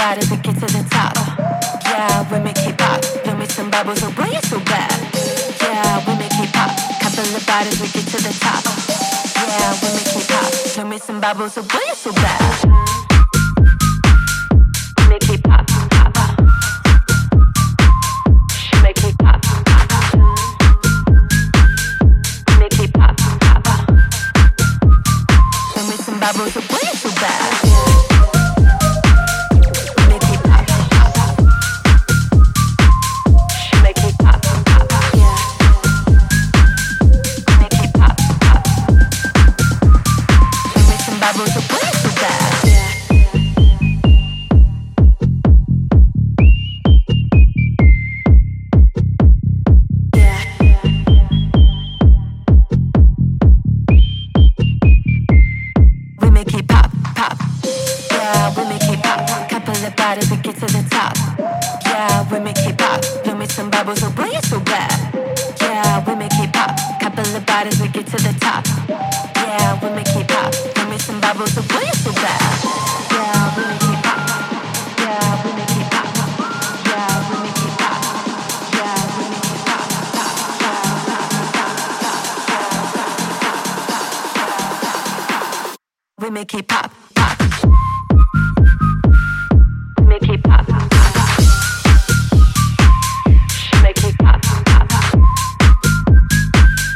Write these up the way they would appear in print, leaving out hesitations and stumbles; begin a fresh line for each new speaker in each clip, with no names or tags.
body, we get to the top. Yeah, we make it pop. Blow me some bubbles, oh boy, it's so bad. Yeah, we make it pop. Couple of bodies, we get to the top. Yeah, we make it pop. Blow me some bubbles, oh boy, it's so bad. Make it pop, pop, pop. Make it pop, pop, pop. Make it pop, pop, pop. Blow me some bubbles, oh boy, it's so bad. Bubbles are way too bad. We make it pop, pop. Yeah, we make it pop. Couple of bodies, we get to the top. Yeah, we make it pop. Blow me some bubbles, oh boy, it's so bad. Yeah, we make it pop. Couple of bodies, we get to the top. Yeah, we make it pop. Some bubbles, so boy, it's so bad. Yeah, we make it pop. Yeah, we make it pop. Yeah, we make it pop. Yeah, we make it pop. We make it pop, pop. Make it pop, pop. Make it pop, pop.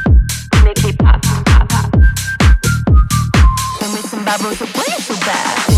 Make it pop, pop. Some bubbles are way too bad.